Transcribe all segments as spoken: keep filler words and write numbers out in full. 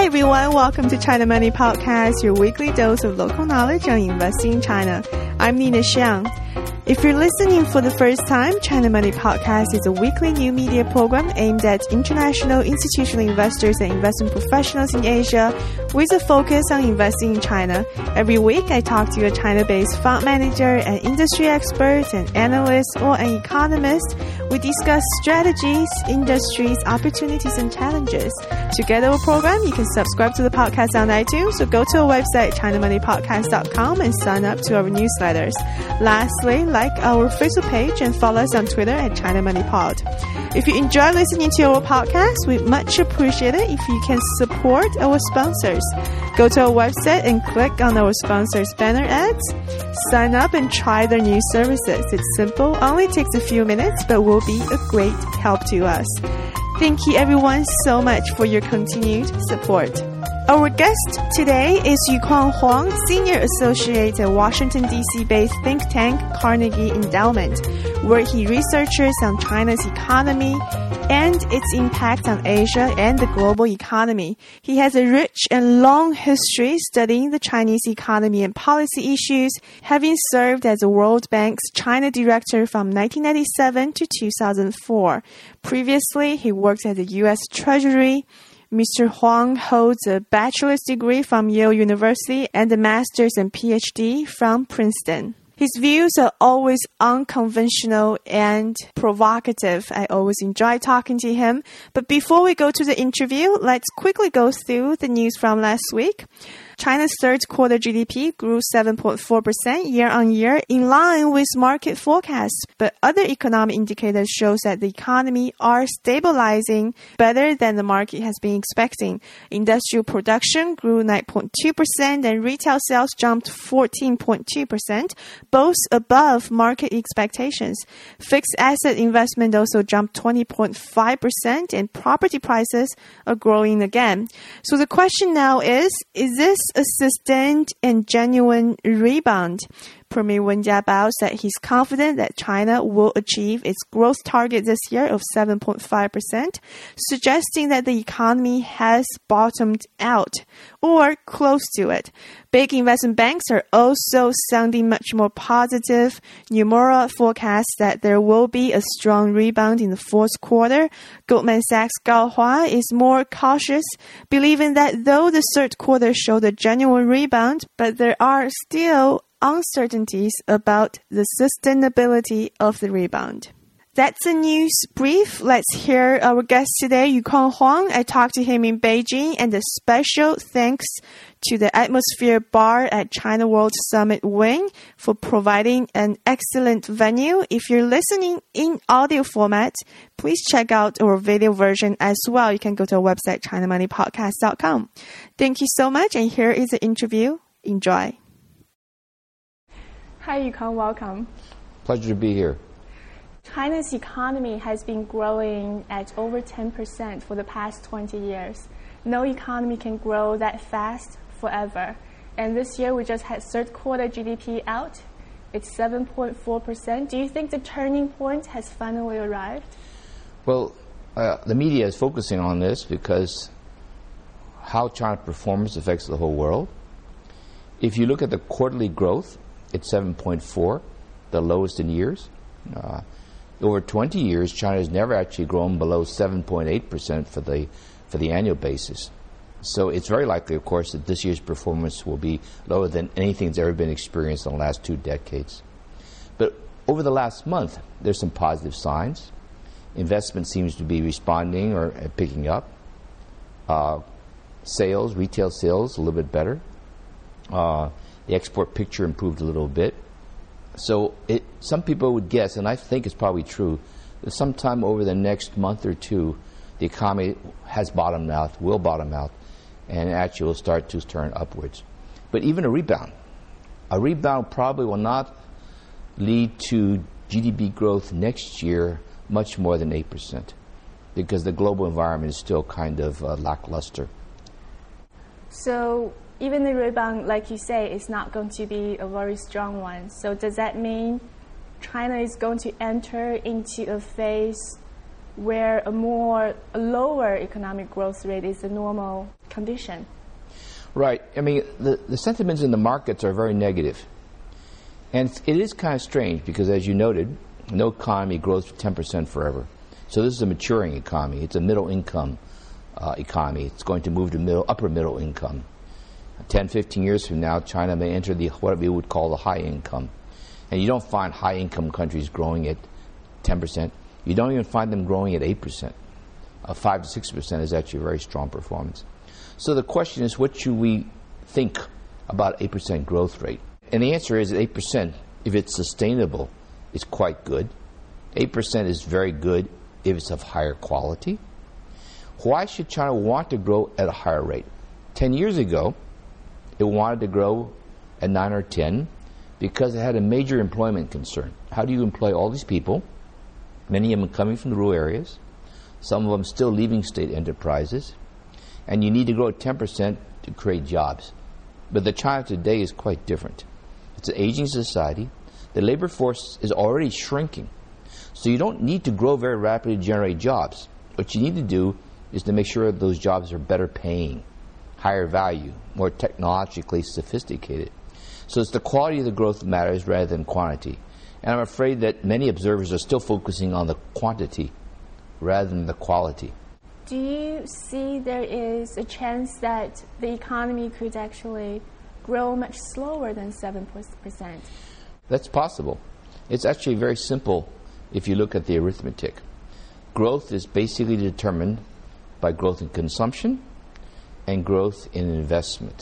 everyone, welcome to China Money Podcast, your weekly dose of local knowledge on investing in China. I'm Nina Xiang. If you're listening for the first time, China Money Podcast is a weekly new media program aimed at international institutional investors and investment professionals in Asia with a focus on investing in China. Every week, I talk to a China-based fund manager, an industry expert, an analyst, or an economist. We discuss strategies, industries, opportunities, and challenges. To get our program, you can subscribe to the podcast on iTunes, so go to our website, china money podcast dot com, and sign up to our newsletters. Lastly, like our Facebook page and follow us on Twitter at China Money Pod. If you enjoy listening to our podcast, we much appreciate it if you can support our sponsors. Go to our website and click on our sponsors banner ads. Sign up and try their new services. It's simple, only takes a few minutes, but will be a great help to us. Thank you everyone so much for your continued support. Our guest today is Yuquan Huang, Senior Associate at Washington, D C-based think tank Carnegie Endowment, where he researches on China's economy and its impact on Asia and the global economy. He has a rich and long history studying the Chinese economy and policy issues, having served as the World Bank's China Director from nineteen ninety-seven to two thousand four. Previously, he worked at the U S Treasury. Mister Huang holds a bachelor's degree from Yale University and a master's and P H D from Princeton. His views are always unconventional and provocative. I always enjoy talking to him. But before we go to the interview, let's quickly go through the news from last week. China's third quarter G D P grew seven point four percent year-on-year in line with market forecasts, but other economic indicators shows that the economy are stabilizing better than the market has been expecting. Industrial production grew nine point two percent and retail sales jumped fourteen point two percent, both above market expectations. Fixed asset investment also jumped twenty point five percent and property prices are growing again. So the question now is, is this a sustained and genuine rebound? Premier Wen Jiabao said he's confident that China will achieve its growth target this year of seven point five percent, suggesting that the economy has bottomed out or close to it. Big investment banks are also sounding much more positive. Nomura forecasts that there will be a strong rebound in the fourth quarter. Goldman Sachs Gao Hua is more cautious, believing that though the third quarter showed a genuine rebound, but there are still uncertainties about the sustainability of the rebound. That's a news brief. Let's hear our guest today, Yuquan Huang. I talked to him in Beijing, and a special thanks to the Atmosphere Bar at China World Summit Wing for providing an excellent venue. If you're listening in audio format, please check out our video version as well. You can go to our website, china money podcast dot com. Thank you so much, and here is the interview. Enjoy. Hi, Yuquan. Welcome. Pleasure to be here. China's economy has been growing at over ten percent for the past twenty years. No economy can grow that fast forever. And this year, we just had third quarter G D P out. It's seven point four percent. Do you think the turning point has finally arrived? Well, uh, the media is focusing on this because how China performs affects the whole world. If you look at the quarterly growth, it's seven point four, the lowest in years. Uh, over twenty years, China has never actually grown below seven point eight percent for the for the annual basis. So it's very likely, of course, that this year's performance will be lower than anything that's ever been experienced in the last two decades. But over the last month, there's some positive signs. Investment seems to be responding or uh, picking up. Uh, sales, retail sales, a little bit better. Uh, the export picture improved a little bit. So it, some people would guess, and I think it's probably true, that sometime over the next month or two, the economy has bottomed out, will bottom out, and actually will start to turn upwards. But even a rebound, a rebound probably will not lead to G D P growth next year much more than eight percent, because the global environment is still kind of uh, lackluster. So even the rebound, like you say, is not going to be a very strong one. So does that mean China is going to enter into a phase where a more a lower economic growth rate is the normal condition. Right. I mean, the, the sentiments in the markets are very negative. And it is kind of strange because, as you noted, no economy grows for ten percent forever. So this is a maturing economy. It's a middle income uh, economy. It's going to move to middle, upper middle income. ten, fifteen years from now, China may enter the what we would call the high income. And you don't find high income countries growing at ten percent. You don't even find them growing at eight percent. Uh, five to six percent is actually a very strong performance. So the question is, what should we think about eight percent growth rate? And the answer is that eight percent, if it's sustainable, is quite good. eight percent is very good if it's of higher quality. Why should China want to grow at a higher rate? Ten years ago, it wanted to grow at nine or ten because it had a major employment concern. How do you employ all these people? Many of them coming from the rural areas, some of them still leaving state enterprises, and you need to grow at ten percent to create jobs. But the China today is quite different. It's an aging society. The labor force is already shrinking. So you don't need to grow very rapidly to generate jobs. What you need to do is to make sure that those jobs are better paying, higher value, more technologically sophisticated. So it's the quality of the growth that matters rather than quantity. And I'm afraid that many observers are still focusing on the quantity rather than the quality. Do you see there is a chance that the economy could actually grow much slower than seven percent? That's possible. It's actually very simple if you look at the arithmetic. Growth is basically determined by growth in consumption and growth in investment.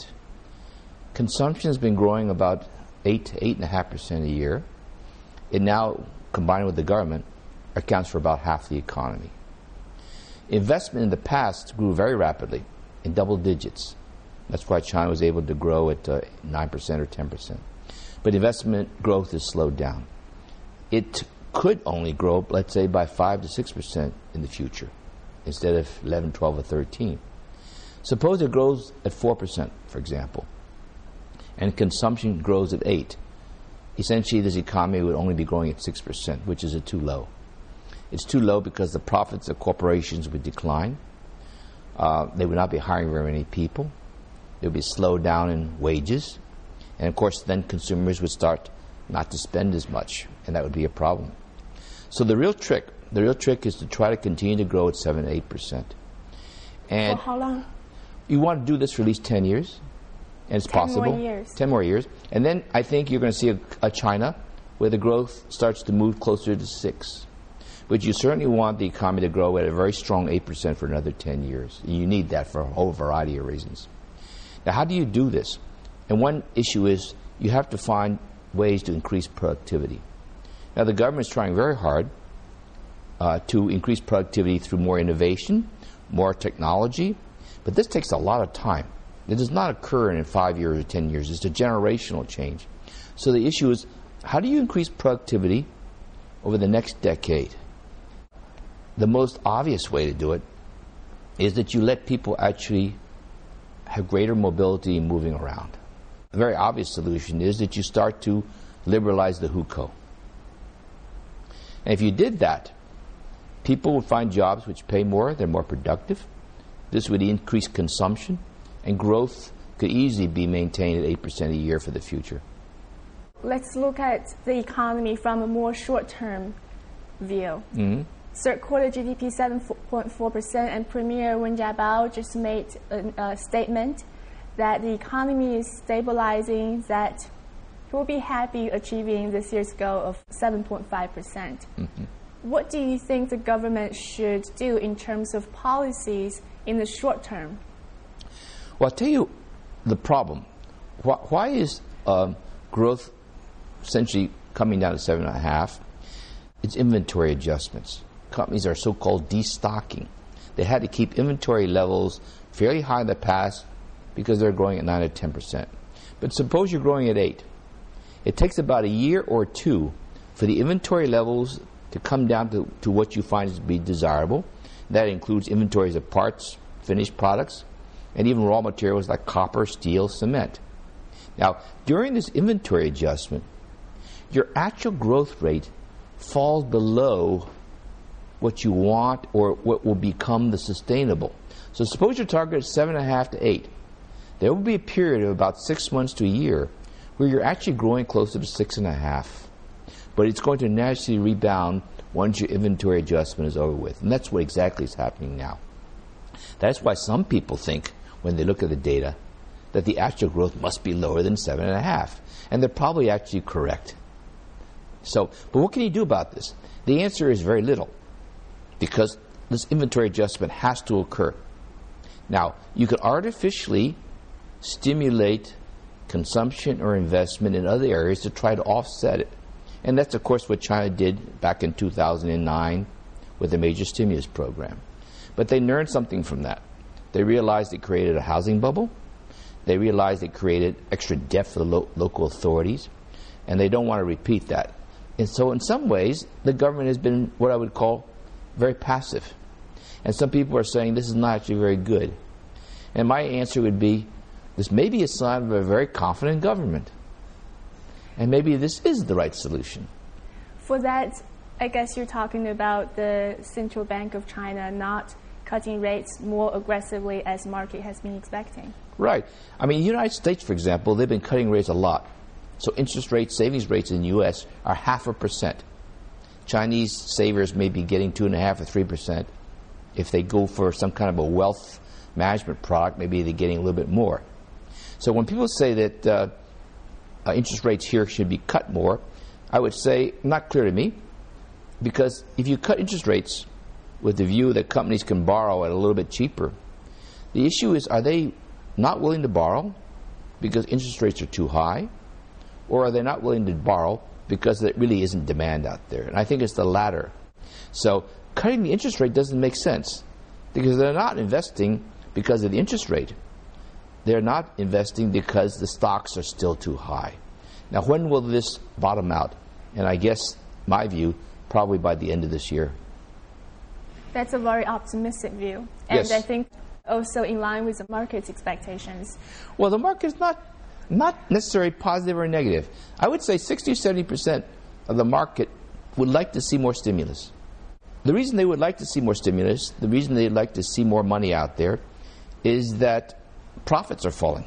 Consumption has been growing about eight to eight and a half percent a year. It now, combined with the government, accounts for about half the economy. Investment in the past grew very rapidly, in double digits. That's why China was able to grow at uh, nine percent or ten percent. But investment growth has slowed down. It could only grow, let's say, by five to six percent in the future, instead of eleven, twelve, or thirteen. Suppose it grows at four percent, for example, and consumption grows at eight. Essentially, this economy would only be growing at six percent, which is too low. It's too low because the profits of corporations would decline. Uh, they would not be hiring very many people. There would be a slowdown in wages. And, of course, then consumers would start not to spend as much, and that would be a problem. So the real trick, the real trick is to try to continue to grow at seven to eight percent. And for how long? You want to do this for at least ten years, and it's ten possible. More years. ten more years. And then I think you're going to see a, a China where the growth starts to move closer to six. But you certainly want the economy to grow at a very strong eight percent for another ten years. You need that for a whole variety of reasons. Now, how do you do this? And one issue is you have to find ways to increase productivity. Now, the government is trying very hard uh, to increase productivity through more innovation, more technology, but this takes a lot of time. It does not occur in five years or ten years. It's a generational change. So the issue is, how do you increase productivity over the next decade? The most obvious way to do it is that you let people actually have greater mobility in moving around. A very obvious solution is that you start to liberalize the hukou. And if you did that, people would find jobs which pay more, they're more productive. This would increase consumption, and growth could easily be maintained at eight percent a year for the future. Let's look at the economy from a more short-term view. Mm-hmm. Third quarter G D P seven point four percent, and Premier Wen Jiabao just made a, a statement that the economy is stabilizing, that he will be happy achieving this year's goal of seven point five percent. Mm-hmm. What do you think the government should do in terms of policies in the short term? Well, I'll tell you the problem. Why, why is uh, growth essentially coming down to seven and a half? It's inventory adjustments. Companies are so-called destocking. They had to keep inventory levels fairly high in the past because they're growing at nine or ten percent. But suppose you're growing at eight. It takes about a year or two for the inventory levels to come down to, to what you find to be desirable. That includes inventories of parts, finished products, and even raw materials like copper, steel, cement. Now, during this inventory adjustment, your actual growth rate falls below what you want or what will become the sustainable. So suppose your target is seven and a half to eight. There will be a period of about six months to a year where you're actually growing closer to six and a half. But it's going to naturally rebound once your inventory adjustment is over with. And that's what exactly is happening now. That's why some people think, when they look at the data, that the actual growth must be lower than seven and a half. And they're probably actually correct. So, but what can you do about this? The answer is very little, because this inventory adjustment has to occur. Now, you can artificially stimulate consumption or investment in other areas to try to offset it. And that's, of course, what China did back in two thousand nine with the major stimulus program. But they learned something from that. They realized it created a housing bubble. They realized it created extra debt for the lo- local authorities. And they don't want to repeat that. And so in some ways, the government has been what I would call very passive. And some people are saying this is not actually very good. And my answer would be, this may be a sign of a very confident government. And maybe this is the right solution. For that, I guess you're talking about the Central Bank of China not cutting rates more aggressively as market has been expecting. Right. I mean, the United States, for example, they've been cutting rates a lot. So interest rates, savings rates in the U S are half a percent. Chinese savers may be getting two and a half or three percent. If they go for some kind of a wealth management product, maybe they're getting a little bit more. So when people say that uh, uh, interest rates here should be cut more, I would say not clear to me, because if you cut interest rates with the view that companies can borrow at a little bit cheaper, the issue is, are they not willing to borrow because interest rates are too high, or are they not willing to borrow because there really isn't demand out there? And I think it's the latter. So cutting the interest rate doesn't make sense, because they're not investing because of the interest rate. They're not investing because the stocks are still too high. Now, when will this bottom out? And I guess, my view, probably by the end of this year. That's a very optimistic view. And yes. I think also in line with the market's expectations. Well, the market's not not necessarily positive or negative. I would say sixty or seventy percent of the market would like to see more stimulus. The reason they would like to see more stimulus, the reason they'd like to see more money out there, is that profits are falling.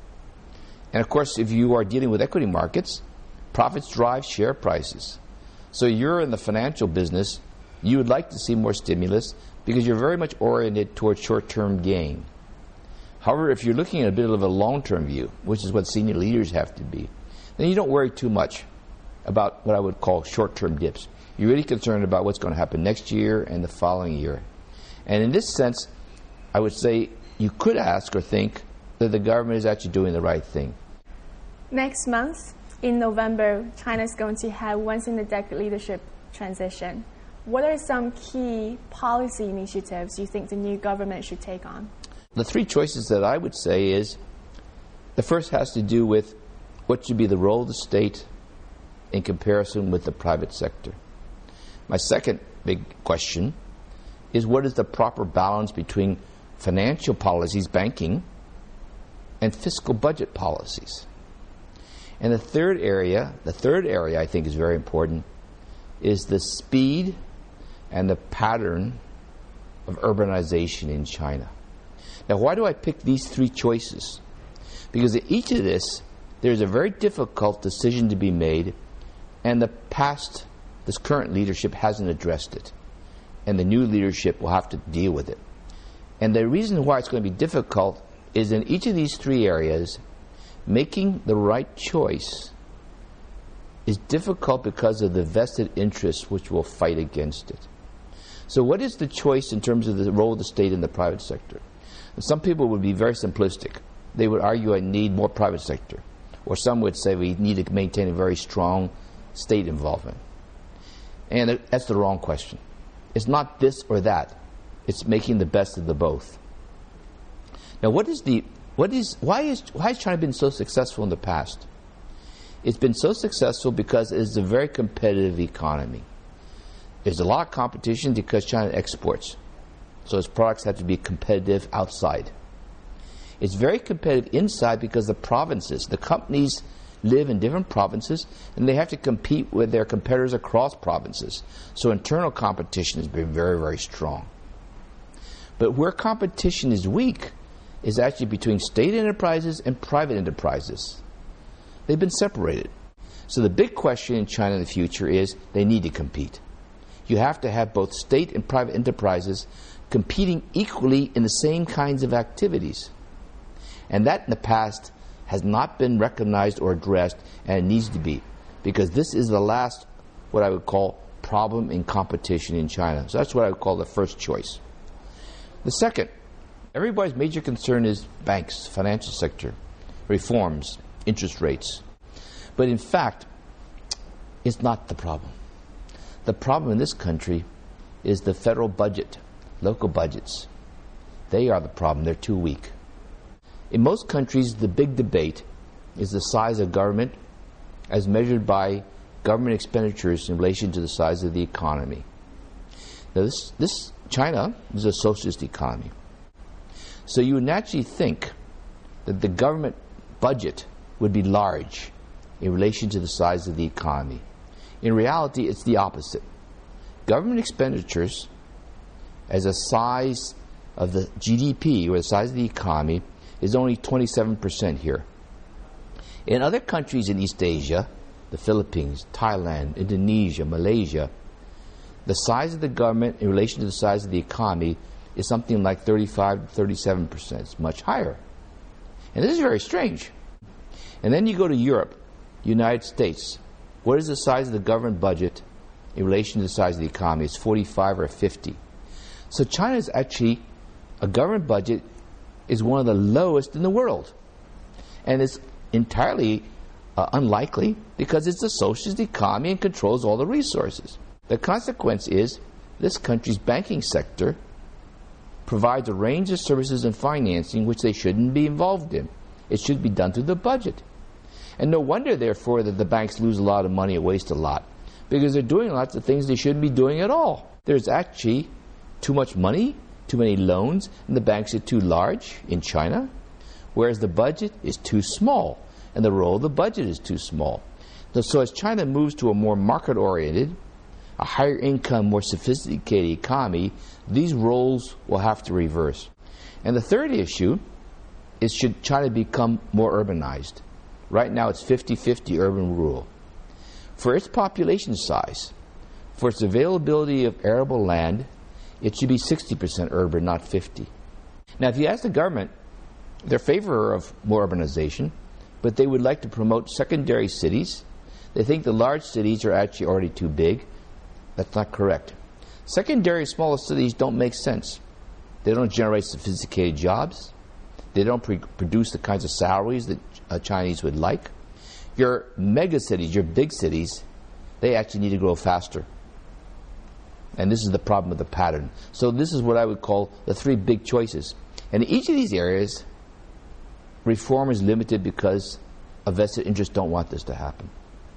And of course, if you are dealing with equity markets, profits drive share prices. So you're in the financial business, you would like to see more stimulus because you're very much oriented towards short-term gain. However, if you're looking at a bit of a long-term view, which is what senior leaders have to be, then you don't worry too much about what I would call short-term dips. You're really concerned about what's going to happen next year and the following year. And in this sense, I would say you could ask or think that the government is actually doing the right thing. Next month, in November, China is going to have once-in-a-decade leadership transition. What are some key policy initiatives you think the new government should take on? The three choices that I would say is, the first has to do with what should be the role of the state in comparison with the private sector. My second big question is, what is the proper balance between financial policies, banking, and fiscal budget policies? And the third area, the third area I think is very important, is the speed and the pattern of urbanization in China. Now, why do I pick these three choices? Because in each of this, there's a very difficult decision to be made, and the past, this current leadership hasn't addressed it. And the new leadership will have to deal with it. And the reason why it's going to be difficult is, in each of these three areas, making the right choice is difficult because of the vested interests which will fight against it. So what is the choice in terms of the role of the state in the private sector? And some people would be very simplistic. They would argue I need more private sector. Or some would say we need to maintain a very strong state involvement. And that's the wrong question. It's not this or that. It's making the best of the both. Now, what is the what is why is why has China been so successful in the past? It's been so successful because it is a very competitive economy. There's a lot of competition because China exports, so its products have to be competitive outside. It's very competitive inside because the provinces, the companies live in different provinces, and they have to compete with their competitors across provinces. So internal competition has been very, very strong. But where competition is weak is actually between state enterprises and private enterprises. They've been separated. So the big question in China in the future is they need to compete. You have to have both state and private enterprises competing equally in the same kinds of activities. And that in the past has not been recognized or addressed, and it needs to be, because this is the last, what I would call, problem in competition in China. So that's what I would call the first choice. The second, everybody's major concern is banks, financial sector, reforms, interest rates. But in fact, it's not the problem. The problem in this country is the federal budget, local budgets. They are the problem. They're too weak. In most countries, the big debate is the size of government as measured by government expenditures in relation to the size of the economy. Now, this, this China is a socialist economy. So you would naturally think that the government budget would be large in relation to the size of the economy. In reality, it's the opposite. Government expenditures as a size of the G D P, or the size of the economy, is only twenty-seven percent here. In other countries in East Asia, the Philippines, Thailand, Indonesia, Malaysia, the size of the government in relation to the size of the economy is something like thirty-five to thirty-seven percent. It's much higher. And this is very strange. And then you go to Europe, United States. What is the size of the government budget in relation to the size of the economy? It's forty-five or fifty. So China is actually, a government budget is one of the lowest in the world. And it's entirely uh, unlikely because it's a socialist economy and controls all the resources. The consequence is this country's banking sector provides a range of services and financing which they shouldn't be involved in. It should be done through the budget. And no wonder, therefore, that the banks lose a lot of money and waste a lot, because they're doing lots of things they shouldn't be doing at all. There's actually too much money, too many loans, and the banks are too large in China, whereas the budget is too small, and the role of the budget is too small. So as China moves to a more market-oriented, a higher income, more sophisticated economy, these roles will have to reverse. And the third issue is, should China become more urbanized? Right now it's fifty-fifty urban-rural. For its population size, for its availability of arable land, it should be sixty percent urban, not fifty. Now, if you ask the government, they're in favor of more urbanization, but they would like to promote secondary cities. They think the large cities are actually already too big. That's not correct. Secondary smaller cities don't make sense. They don't generate sophisticated jobs. They don't pre- produce the kinds of salaries that uh, Chinese would like. Your mega cities, your big cities, they actually need to grow faster. And this is the problem with the pattern. So this is what I would call the three big choices. And in each of these areas, reform is limited because a vested interest don't want this to happen.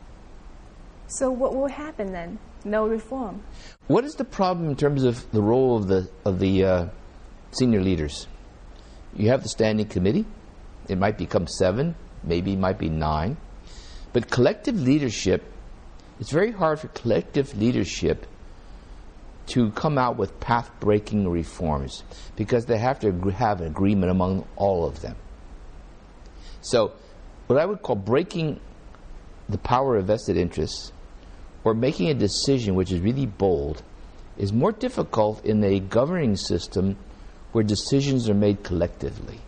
So what will happen then? No reform. What is the problem in terms of the role of the of the uh, senior leaders? You have the standing committee. It might become seven, maybe it might be nine. But collective leadership, it's very hard for collective leadership to come out with path-breaking reforms because they have to agree, have an agreement among all of them. So what I would call breaking the power of vested interests or making a decision which is really bold is more difficult in a governing system where decisions are made collectively.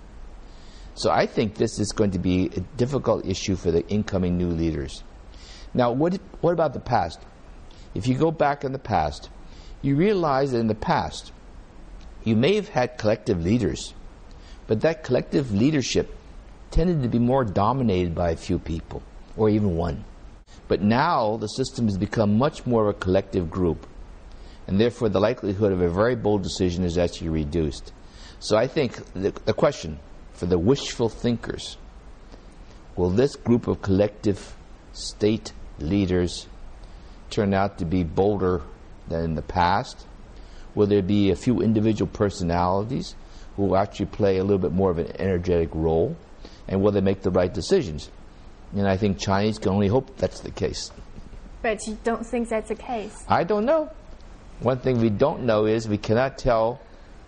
So I think this is going to be a difficult issue for the incoming new leaders. Now, what, what about the past? If you go back in the past, you realize that in the past, you may have had collective leaders, but that collective leadership tended to be more dominated by a few people, or even one. But now the system has become much more of a collective group, and therefore the likelihood of a very bold decision is actually reduced. So I think the, the question for the wishful thinkers, will this group of collective state leaders turn out to be bolder than in the past? Will there be a few individual personalities who will actually play a little bit more of an energetic role? And will they make the right decisions? And I think Chinese can only hope that's the case. But you don't think that's the case? I don't know. One thing we don't know is we cannot tell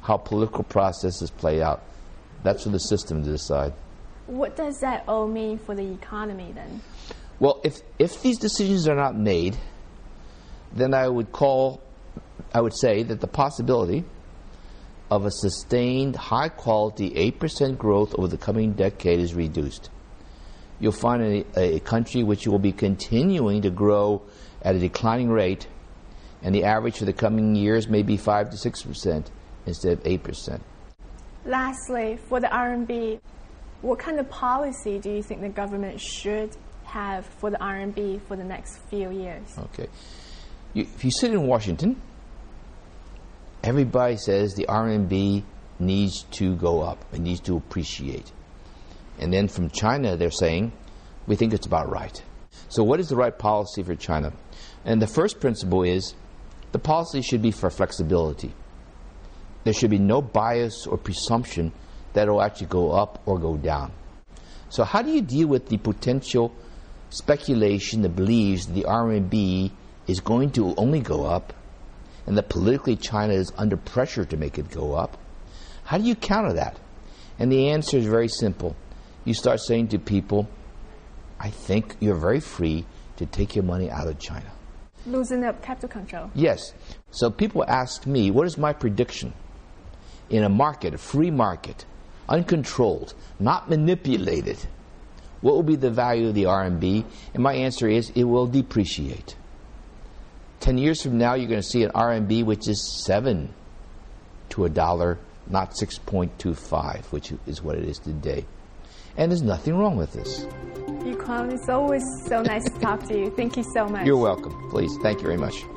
how political processes play out. That's for the system to decide. What does that all mean for the economy then? Well, if, if these decisions are not made, then I would call, I would say that the possibility of a sustained, high-quality eight percent growth over the coming decade is reduced. You'll find a, a country which will be continuing to grow at a declining rate, and the average for the coming years may be five to six percent instead of eight percent. Lastly, for the R M B, what kind of policy do you think the government should have for the R M B for the next few years? Okay. You, if you sit in Washington, everybody says the R M B needs to go up, it needs to appreciate. And then from China, they're saying, we think it's about right. So what is the right policy for China? And the first principle is, the policy should be for flexibility. There should be no bias or presumption that it will actually go up or go down. So how do you deal with the potential speculation that believes the R M B is going to only go up, and that politically China is under pressure to make it go up? How do you counter that? And the answer is very simple. You start saying to people, I think you're very free to take your money out of China. Loosen up capital control. Yes. So people ask me, what is my prediction? In a market, a free market, uncontrolled, not manipulated, what will be the value of the R M B? And my answer is, it will depreciate. Ten years from now, you're going to see an R M B which is seven to a dollar, not six point two five, which is what it is today. And there's nothing wrong with this. Yuquan, it's always so nice to talk to you. Thank you so much. You're welcome. Please. Thank you very much.